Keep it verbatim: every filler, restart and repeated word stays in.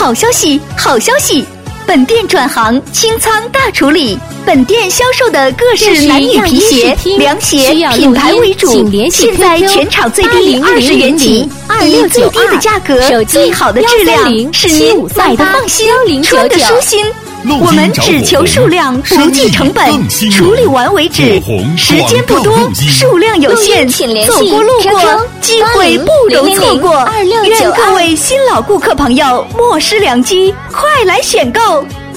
好消息，好消息！本店转行清仓大处理，本店销售的各式男女皮鞋、凉鞋品牌为主，现在全场最低二十元起，以最低的价格、最好的质量，使您买的放心，穿的舒心。我们只求数量，不计成本，处理完为止，时间不多，数量有限，走过路过，机会不容错过。愿各位新老顾客朋友莫失良机，快来选购！